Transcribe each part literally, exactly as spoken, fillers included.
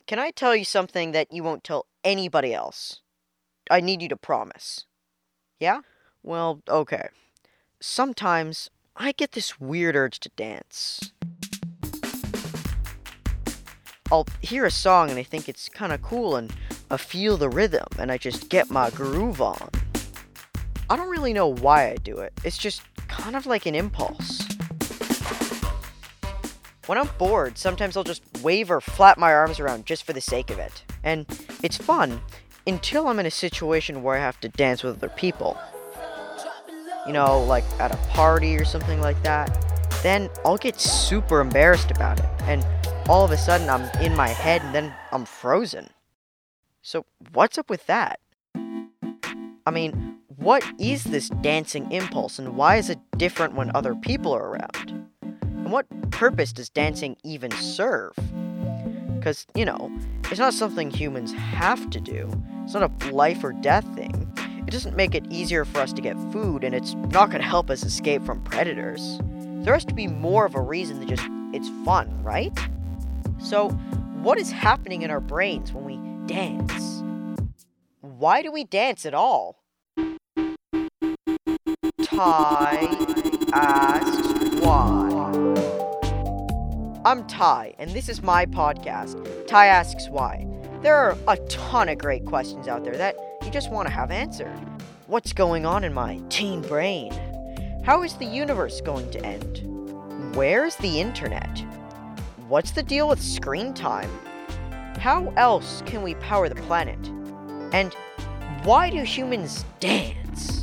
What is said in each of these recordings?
can I tell you something that you won't tell anybody else? I need you to promise. Yeah? Well, okay. Sometimes I get this weird urge to dance. I'll hear a song and I think it's kind of cool and I feel the rhythm and I just get my groove on. I don't really know why I do it. It's just kind of like an impulse. When I'm bored, sometimes I'll just wave or flap my arms around just for the sake of it. And it's fun until I'm in a situation where I have to dance with other people. You know, like at a party or something like that. Then I'll get super embarrassed about it. And all of a sudden I'm in my head and then I'm frozen. So what's up with that? I mean, what is this dancing impulse and why is it different when other people are around? And what purpose does dancing even serve? Because, you know, it's not something humans have to do. It's not a life or death thing. It doesn't make it easier for us to get food, and it's not going to help us escape from predators. There has to be more of a reason than just, it's fun, right? So, what is happening in our brains when we dance? Why do we dance at all? Ty asks why. I'm Ty, and this is my podcast, Ty Asks Why. There are a ton of great questions out there that you just want to have answered. What's going on in my teen brain? How is the universe going to end? Where's the internet? What's the deal with screen time? How else can we power the planet? And why do humans dance?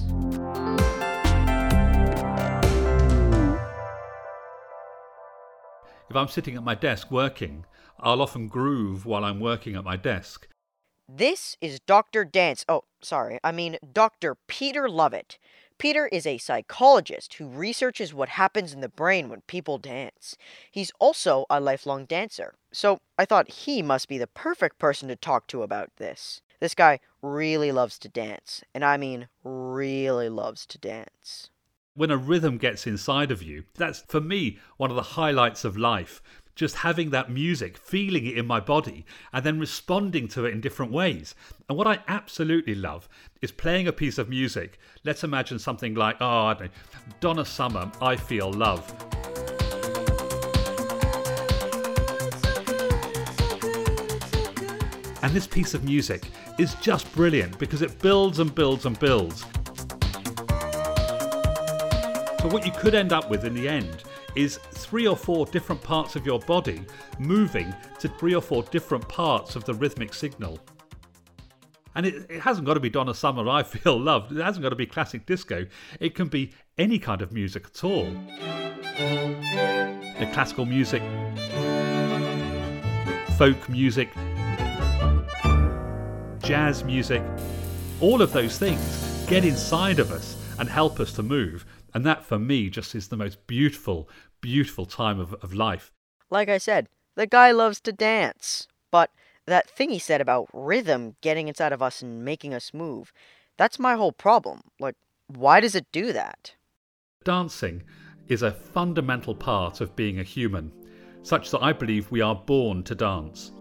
If I'm sitting at my desk working, I'll often groove while I'm working at my desk. This is Doctor Dance. Oh, sorry. I mean Doctor Peter Lovett. Peter is a psychologist who researches what happens in the brain when people dance. He's also a lifelong dancer, so I thought he must be the perfect person to talk to about this. This guy really loves to dance, and I mean really loves to dance. When a rhythm gets inside of you, that's, for me, one of the highlights of life. Just having that music, feeling it in my body, and then responding to it in different ways. And what I absolutely love is playing a piece of music. Let's imagine something like, oh, I don't know, Donna Summer, I Feel Love. And this piece of music is just brilliant because it builds and builds and builds. So what you could end up with in the end is three or four different parts of your body moving to three or four different parts of the rhythmic signal. And it, it hasn't got to be Donna Summer, I Feel Loved. It hasn't got to be classic disco. It can be any kind of music at all. The classical music, folk music, jazz music, all of those things get inside of us and help us to move. And that, for me, just is the most beautiful, beautiful time of, of life. Like I said, the guy loves to dance. But that thing he said about rhythm getting inside of us and making us move, that's my whole problem. Like, why does it do that? Dancing is a fundamental part of being a human, such that I believe we are born to dance.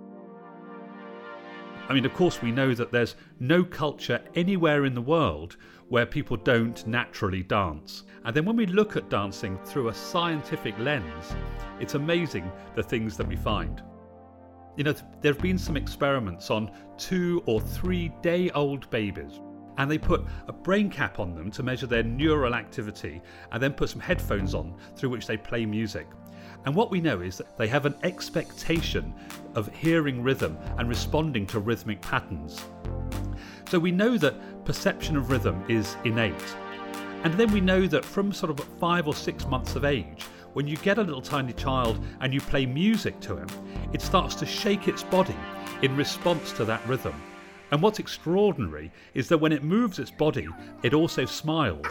I mean, of course, we know that there's no culture anywhere in the world where people don't naturally dance. And then when we look at dancing through a scientific lens, it's amazing the things that we find. You know, there have been some experiments on two or three day old babies, and they put a brain cap on them to measure their neural activity and then put some headphones on through which they play music. And what we know is that they have an expectation of hearing rhythm and responding to rhythmic patterns. So we know that perception of rhythm is innate. And then we know that from sort of five or six months of age, when you get a little tiny child and you play music to him, it starts to shake its body in response to that rhythm. And what's extraordinary is that when it moves its body, it also smiles.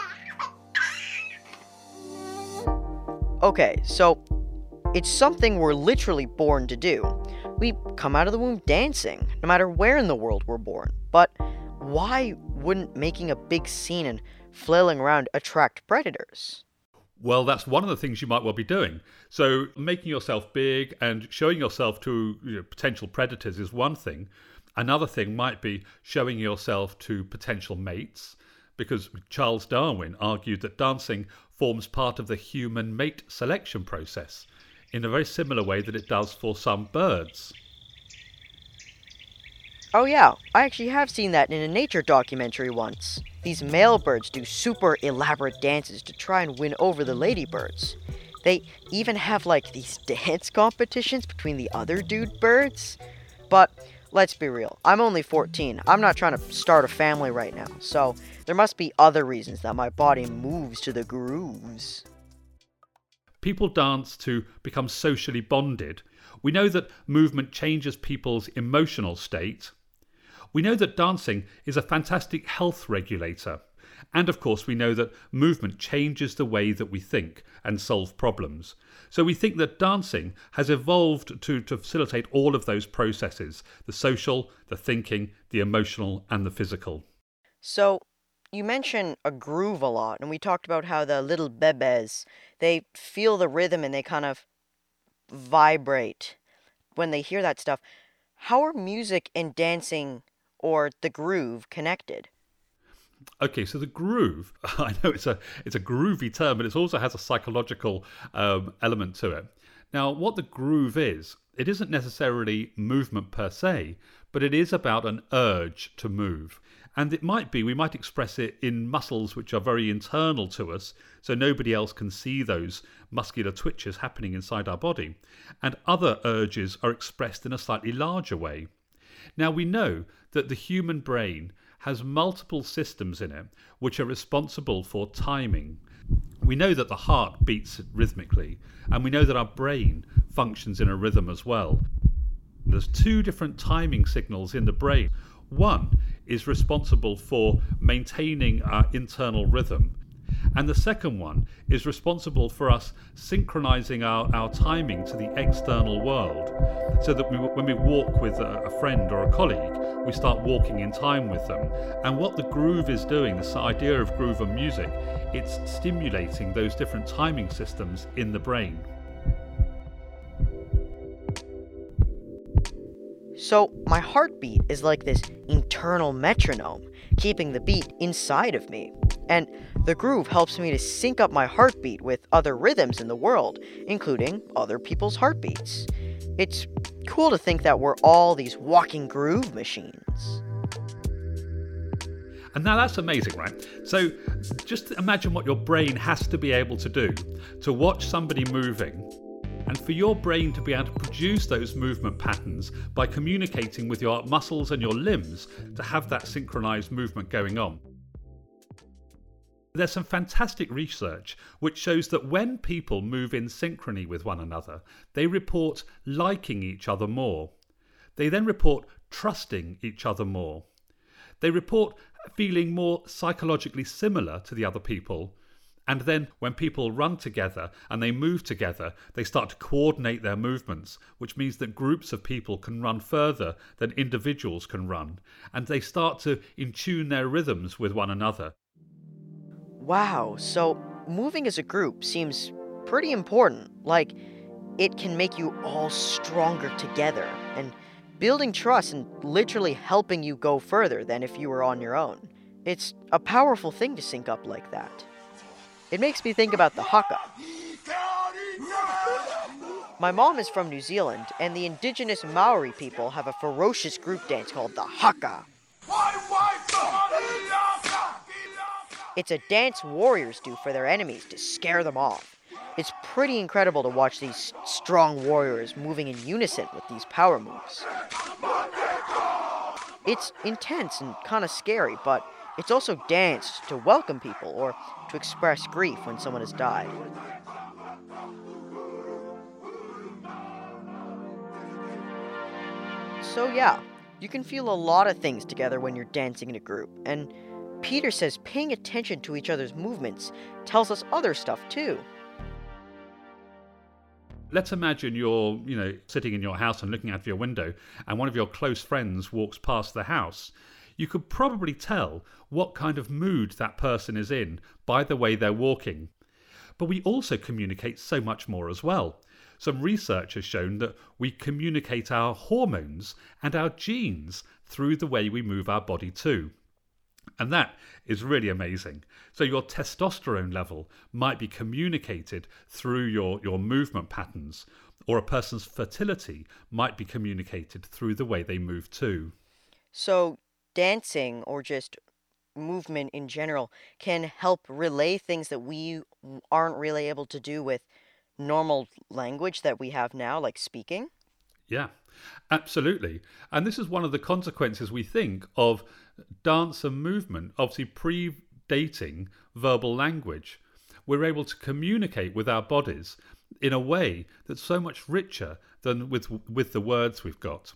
Okay, so it's something we're literally born to do. We come out of the womb dancing, no matter where in the world we're born. But why wouldn't making a big scene and flailing around attract predators? Well, that's one of the things you might well be doing. So making yourself big and showing yourself to, you know, potential predators is one thing. Another thing might be showing yourself to potential mates, because Charles Darwin argued that dancing forms part of the human mate selection process in a very similar way that it does for some birds. Oh yeah, I actually have seen that in a nature documentary once. These male birds do super elaborate dances to try and win over the ladybirds. They even have like these dance competitions between the other dude birds. But let's be real, I'm only fourteen. I'm not trying to start a family right now, so there must be other reasons that my body moves to the grooves. People dance to become socially bonded. We know that movement changes people's emotional state. We know that dancing is a fantastic health regulator. And of course, we know that movement changes the way that we think and solve problems. So we think that dancing has evolved to, to facilitate all of those processes, the social, the thinking, the emotional, and the physical. So, you mentioned a groove a lot, and we talked about how the little bebes, they feel the rhythm and they kind of vibrate when they hear that stuff. How are music and dancing, or the groove, connected? Okay, so the groove, I know it's a it's a groovy term, but it also has a psychological um, element to it. Now, what the groove is, it isn't necessarily movement per se, but it is about an urge to move. And it might be, we might express it in muscles which are very internal to us, so nobody else can see those muscular twitches happening inside our body. And other urges are expressed in a slightly larger way. Now, we know that the human brain has multiple systems in it which are responsible for timing. We know that the heart beats rhythmically, and we know that our brain functions in a rhythm as well. There's two different timing signals in the brain. One is responsible for maintaining our internal rhythm, and the second one is responsible for us synchronizing our, our timing to the external world, so that we, when we walk with a, a friend or a colleague, we start walking in time with them. And what the groove is doing, this idea of groove and music, it's stimulating those different timing systems in the brain. So, my heartbeat is like this internal metronome, keeping the beat inside of me. And the groove helps me to sync up my heartbeat with other rhythms in the world, including other people's heartbeats. It's cool to think that we're all these walking groove machines. And now that's amazing, right? So just imagine what your brain has to be able to do to watch somebody moving, and for your brain to be able to produce those movement patterns by communicating with your muscles and your limbs to have that synchronized movement going on. There's some fantastic research which shows that when people move in synchrony with one another, they report liking each other more. They then report trusting each other more. They report feeling more psychologically similar to the other people. And then when people run together and they move together, they start to coordinate their movements, which means that groups of people can run further than individuals can run. And they start to in-tune their rhythms with one another. Wow, so moving as a group seems pretty important. Like, it can make you all stronger together, and building trust and literally helping you go further than if you were on your own. It's a powerful thing to sync up like that. It makes me think about the haka. My mom is from New Zealand, and the indigenous Maori people have a ferocious group dance called the haka. It's a dance warriors do for their enemies to scare them off. It's pretty incredible to watch these strong warriors moving in unison with these power moves. It's intense and kind of scary, but it's also danced to welcome people or to express grief when someone has died. So yeah, you can feel a lot of things together when you're dancing in a group, and Peter says paying attention to each other's movements tells us other stuff too. Let's imagine you're, you know, sitting in your house and looking out of your window, and one of your close friends walks past the house. You could probably tell what kind of mood that person is in by the way they're walking. but we also communicate so much more as well. Some research has shown that we communicate our hormones and our genes through the way we move our body too. And that is really amazing. So your testosterone level might be communicated through your, your movement patterns, or a person's fertility might be communicated through the way they move too. So dancing, or just movement in general, can help relay things that we aren't really able to do with normal language that we have now, like speaking? Yeah, absolutely. And this is one of the consequences, we think, of dance and movement, obviously predating verbal language. We're able to communicate with our bodies in a way that's so much richer than with with the words we've got.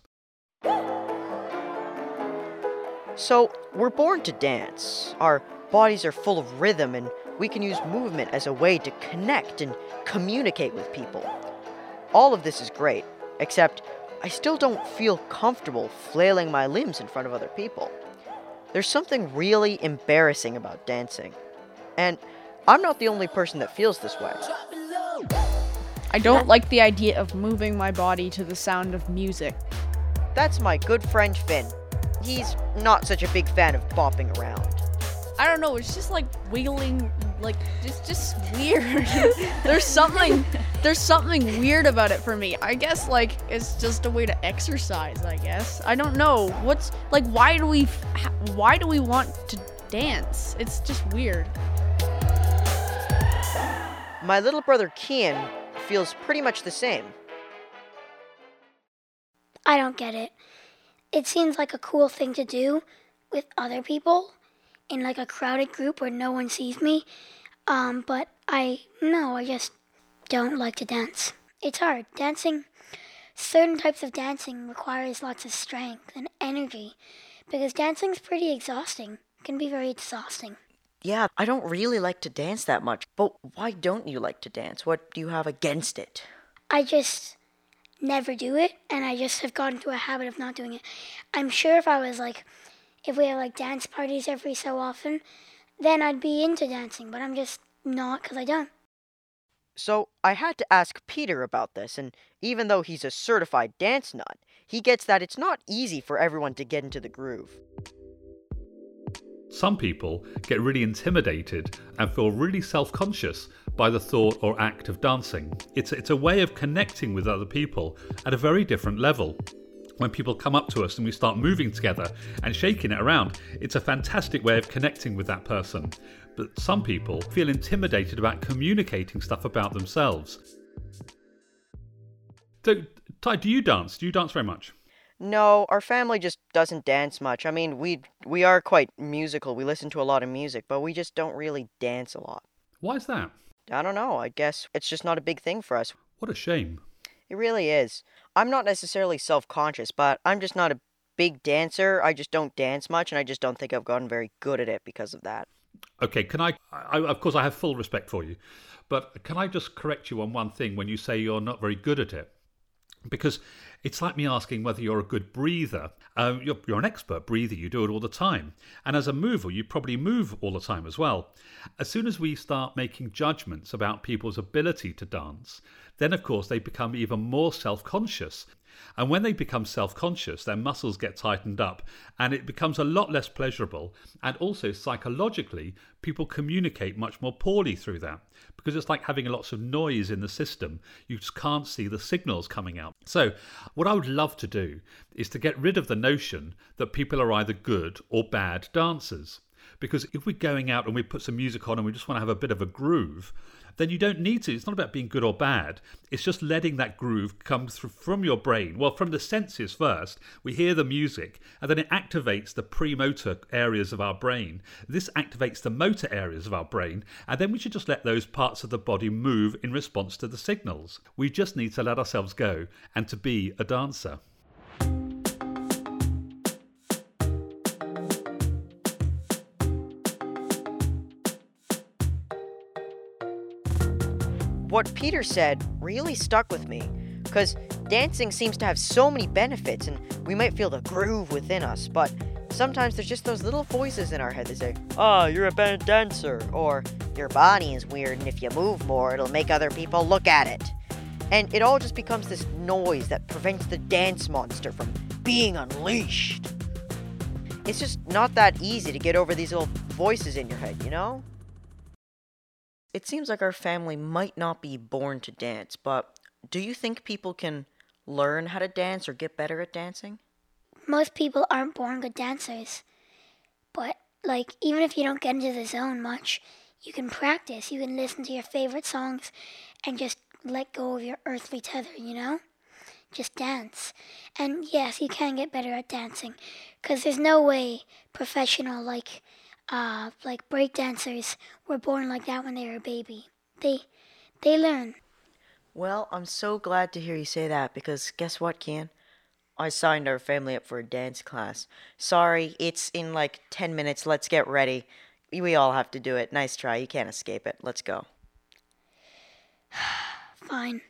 So, we're born to dance. Our bodies are full of rhythm, and we can use movement as a way to connect and communicate with people. All of this is great, except I still don't feel comfortable flailing my limbs in front of other people. There's something really embarrassing about dancing. And I'm not the only person that feels this way. I don't like the idea of moving my body to the sound of music. That's my good friend Finn. He's not such a big fan of bopping around. I don't know, it's just like wiggling, like, just just weird. There's something, there's something weird about it for me. I guess, like, it's just a way to exercise, I guess. I don't know, what's, like, why do we, why do we want to dance? It's just weird. My little brother Kian feels pretty much the same. I don't get it. It seems like a cool thing to do with other people in like a crowded group where no one sees me. Um, but I, no, I just don't like to dance. It's hard. Dancing, certain types of dancing requires lots of strength and energy because dancing's pretty exhausting. It can be very exhausting. Yeah, I don't really like to dance that much, but why don't you like to dance? What do you have against it? I just never do it, and I just have gotten into a habit of not doing it. I'm sure if I was like, if we had like dance parties every so often, then I'd be into dancing, but I'm just not because I don't. So I had to ask Peter about this, and even though he's a certified dance nut, he gets that it's not easy for everyone to get into the groove. Some people get really intimidated and feel really self-conscious by the thought or act of dancing. It's, it's a way of connecting with other people at a very different level. When people come up to us and we start moving together and shaking it around, it's a fantastic way of connecting with that person. But some people feel intimidated about communicating stuff about themselves. So, Ty, do you dance? Do you dance very much? No, our family just doesn't dance much. I mean, we we are quite musical. We listen to a lot of music, but we just don't really dance a lot. Why is that? I don't know. I guess it's just not a big thing for us. What a shame. It really is. I'm not necessarily self-conscious, but I'm just not a big dancer. I just don't dance much, and I just don't think I've gotten very good at it because of that. Okay, can I, I, of course I have full respect for you, but can I just correct you on one thing when you say you're not very good at it? Because it's like me asking whether you're a good breather. Uh, you're, you're an expert breather, you do it all the time. And as a mover, you probably move all the time as well. As soon as we start making judgments about people's ability to dance, then of course they become even more self-conscious. And when they become self-conscious, their muscles get tightened up and it becomes a lot less pleasurable. And also psychologically, people communicate much more poorly through that because it's like having lots of noise in the system. You just can't see the signals coming out. So what I would love to do is to get rid of the notion that people are either good or bad dancers. Because if we're going out and we put some music on and we just want to have a bit of a groove, then you don't need to. It's not about being good or bad. It's just letting that groove come through from your brain. Well, from the senses first. We hear the music and then it activates the premotor areas of our brain. This activates the motor areas of our brain, and then we should just let those parts of the body move in response to the signals. We just need to let ourselves go and to be a dancer. What Peter said really stuck with me, because dancing seems to have so many benefits and we might feel the groove within us, but sometimes there's just those little voices in our head that say, "Ah, oh, you're a bad dancer," or "Your body is weird, and if you move more, it'll make other people look at it." And it all just becomes this noise that prevents the dance monster from being unleashed. It's just not that easy to get over these little voices in your head, you know? It seems like our family might not be born to dance, but do you think people can learn how to dance or get better at dancing? Most people aren't born good dancers. But, like, even if you don't get into the zone much, you can practice. You can listen to your favorite songs and just let go of your earthly tether, you know? Just dance. And yes, you can get better at dancing, because there's no way professional, like, uh, like break dancers were born like that when they were a baby. They, they learn. Well, I'm so glad to hear you say that, because guess what, Kian? I signed our family up for a dance class. Sorry, it's in like ten minutes. Let's get ready. We all have to do it. Nice try. You can't escape it. Let's go. Fine.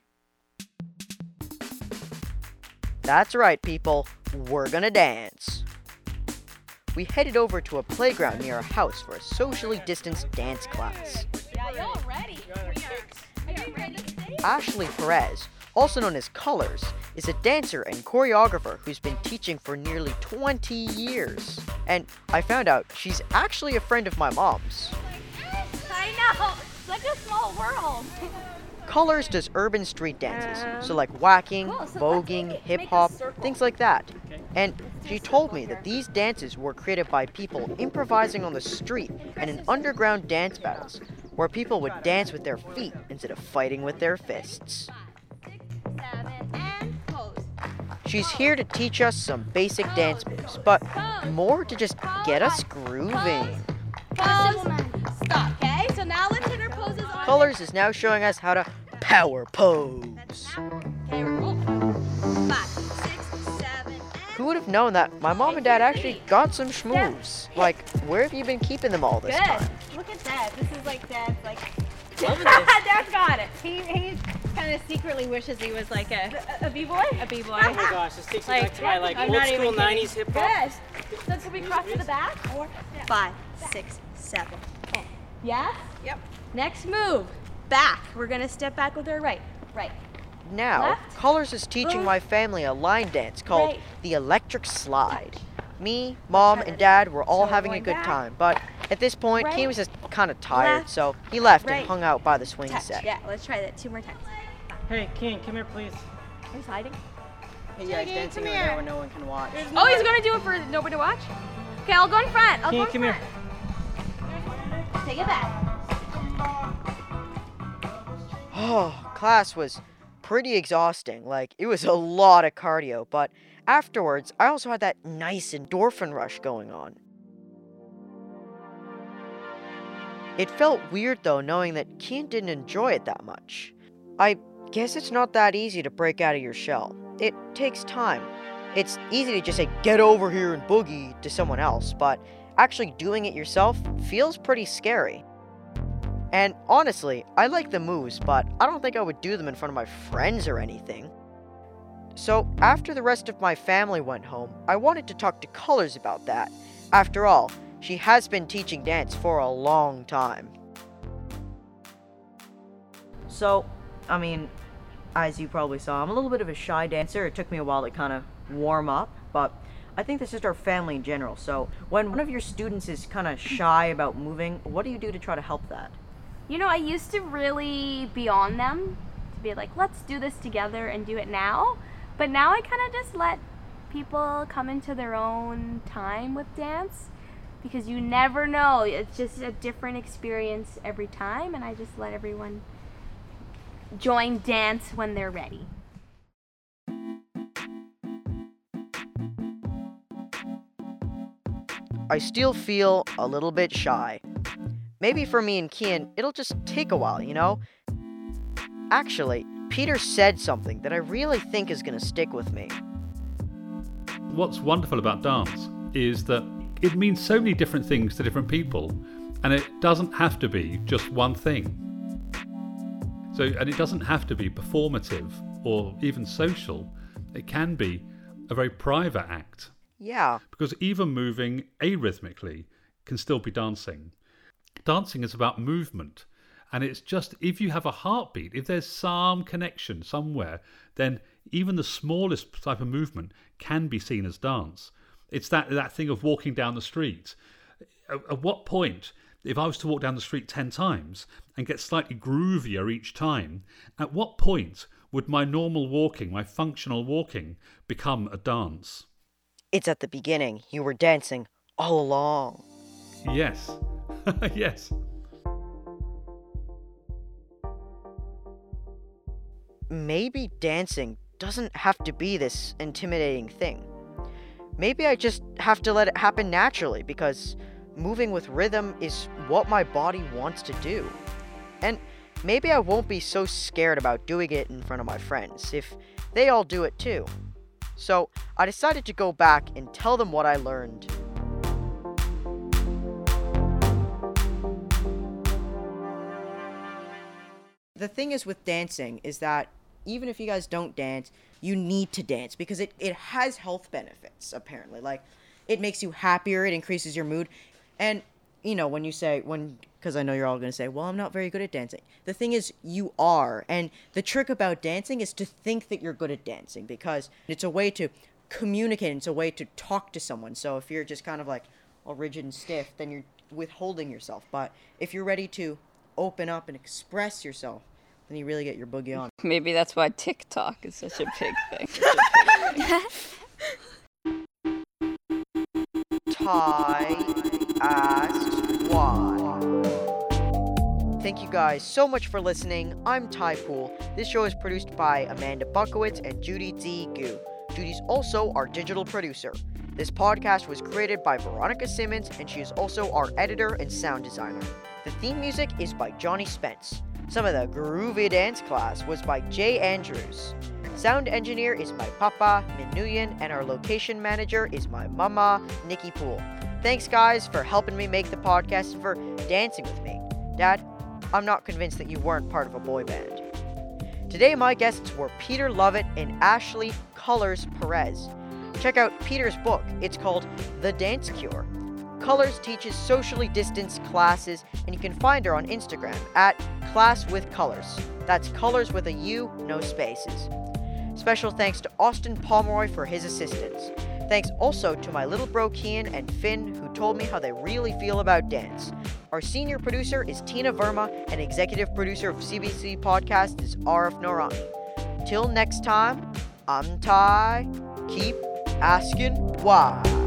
That's right, people. We're gonna dance. We headed over to a playground near our house for a socially distanced dance class. Yeah, y'all ready? Are you ready to stay? Ashley Perez, also known as Colors, is a dancer and choreographer who's been teaching for nearly twenty years. And I found out she's actually a friend of my mom's. I know. Such a small world. Colors does urban street dances, so like whacking, voguing, hip-hop, things like that. And she told me that these dances were created by people improvising on the street and in underground dance battles, where people would dance with their feet instead of fighting with their fists. She's here to teach us some basic dance moves, but more to just get us grooving. Pose. Stop, okay? So now let's hit our poses on. Colors is now showing us how to power pose. Okay, roll. Five, six, seven, and... Who would have known that my mom and dad actually got some schmoves? Like, where have you been keeping them all this Good. time? Look at that. This is like Dad's like. Loving this. Dad's got it. He he kind of secretly wishes he was like a a, a b-boy. A b-boy. Oh my gosh, this takes me Like, back to my like I'm old not even school kidding. nineties hip hop. Good. So can we cross to the back? Or Five, six, seven. yes. Yep. Next move. Back. We're gonna step back with our right. Right. Now, Left. Colors is teaching Boom. my family a line dance called Right. the Electric Slide. Me, Mom, and Dad were all So having a going good back. time, but at this point, Right. Keen was just kind of tired, Left. so he left Right. and hung out by the swing Touch. set. Yeah. Let's try that two more times. Hey, Keen, come here, please. He's hiding. Hey, yeah, he's dancing right now where no one can watch. Oh, he's gonna do it for nobody to watch. Okay, I'll go in front. I'll Keen, go in come here. front. Take it back. Oh, class was pretty exhausting. Like, it was a lot of cardio, but afterwards, I also had that nice endorphin rush going on. It felt weird, though, knowing that Keen didn't enjoy it that much. I guess it's not that easy to break out of your shell. It takes time. It's easy to just say, "Get over here and boogie" to someone else, but actually doing it yourself feels pretty scary. And honestly, I like the moves, but I don't think I would do them in front of my friends or anything. So after the rest of my family went home, I wanted to talk to Colors about that. After all, she has been teaching dance for a long time. So, I mean, as you probably saw, I'm a little bit of a shy dancer. It took me a while to kind of warm up, but I think that's just our family in general. So, when one of your students is kind of shy about moving, what do you do to try to help that? You know, I used to really be on them, to be like, let's do this together and do it now. But now I kind of just let people come into their own time with dance, because you never know. It's just a different experience every time, and I just let everyone join dance when they're ready. I still feel a little bit shy. Maybe for me and Kian, it'll just take a while, you know? Actually, Peter said something that I really think is going to stick with me. What's wonderful about dance is that it means so many different things to different people, and it doesn't have to be just one thing. So, and it doesn't have to be performative or even social. It can be a very private act. Yeah. Because even moving arrhythmically can still be dancing. Dancing is about movement. And it's just, if you have a heartbeat, if there's some connection somewhere, then even the smallest type of movement can be seen as dance. It's that, that thing of walking down the street. At, at what point, if I was to walk down the street ten times and get slightly groovier each time, at what point would my normal walking, my functional walking, become a dance? It's at the beginning. You were dancing all along. Yes. Yes. Maybe dancing doesn't have to be this intimidating thing. Maybe I just have to let it happen naturally because moving with rhythm is what my body wants to do. And maybe I won't be so scared about doing it in front of my friends if they all do it too. So I decided to go back and tell them what I learned. The thing is with dancing is that even if you guys don't dance, you need to dance because it, it has health benefits, apparently. Like, it makes you happier, it increases your mood. And, you know, when you say, when, because I know you're all going to say, well, I'm not very good at dancing. The thing is, you are. And the trick about dancing is to think that you're good at dancing because it's a way to communicate, it's a way to talk to someone. So if you're just kind of like all rigid and stiff, then you're withholding yourself. But if you're ready to open up and express yourself, then you really get your boogie on. Maybe that's why TikTok is such a big thing. Ty asks why. Thank you guys so much for listening. I'm Ty Poole. This show is produced by Amanda Buckowitz and Judy Z. Gu. Judy's also our digital producer. This podcast was created by Veronica Simmons, and she is also our editor and sound designer. The theme music is by Johnny Spence. Some of the groovy dance class was by Jay Andrews. Sound engineer is my papa, Min Nguyen, and our location manager is my mama, Nikki Poole. Thanks, guys, for helping me make the podcast and for dancing with me. Dad, I'm not convinced that you weren't part of a boy band. Today, my guests were Peter Lovett and Ashley Colors Perez. Check out Peter's book. It's called The Dance Cure. Colors teaches socially distanced classes, and you can find her on Instagram at Class with Colors. That's colors with a U, no spaces. Special thanks to Austin Pomeroy for his assistance. Thanks also to my little bro Kian and Finn, who told me how they really feel about dance. Our senior producer is Tina Verma, and executive producer of C B C Podcast is Arif Noorani. Till next time, I'm Ty. Keep asking why.